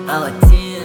Аладдин.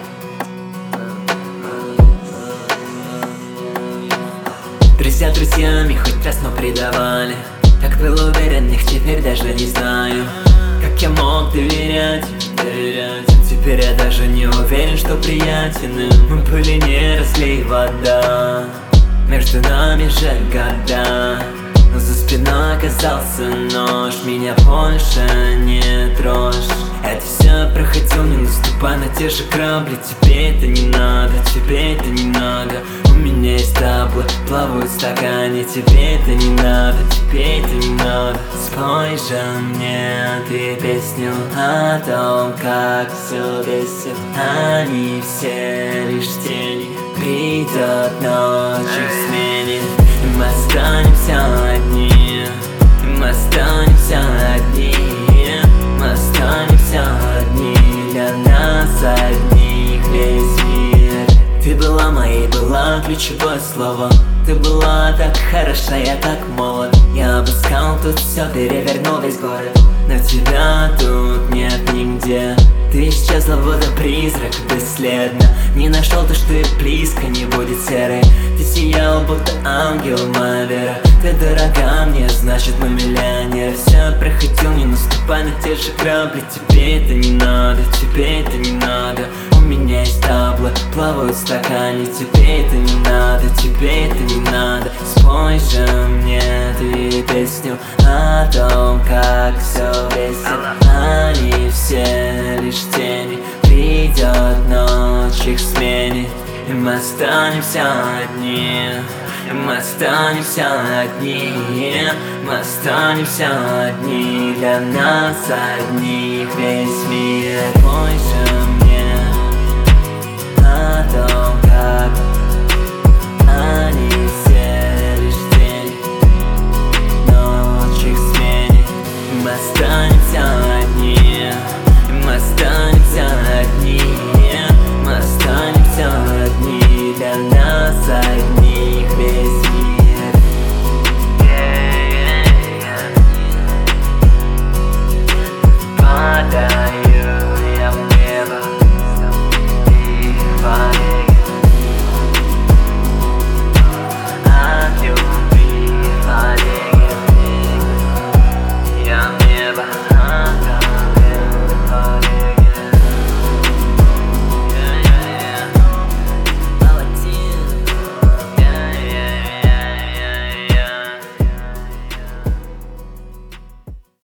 Друзья друзьями хоть раз, но предавали. Так был уверен, их теперь даже не знаю. Как я мог доверять? Теперь я даже не уверен, что приятены мы были, не разлей вода. Между нами же года, но за спиной оказался нож. Меня больше не трожь. Это все проходил, не наступая на те же грабли. Тебе это не надо, тебе это не надо. У меня есть таблы, плавают в стакане. Тебе это не надо, тебе это не надо. Спой же мне ты песню о том, как все бесит. Они все лишь тени, придет ночь их сменит. И мы останемся одни, и мы останемся одни. Мы останемся одни, для нас одних весь мир. Ты была моей, была ключевое слово. Ты была так хороша, я так молод. Я обыскал тут все, перевернул весь город, но тебя тут нет нигде. Ты исчезла, будто призрак, бесследно. Не нашел то, что и близко не будет серой. Ты сиял, будто ангел, моя вера. Ты дорога мне, значит мы миллионер. Все проходил, не наступай на те же грабли. Тебе это не надо, тебе это не надо. У меня есть таблы, плавают в стакане. Тебе это не надо, тебе это не надо. Спой же мне ты песню о том, как все весело. Они все лишь тени, придет ночь их сменит. И мы останемся одни, и мы останемся одни. Мы останемся одни, для нас одних весь мир.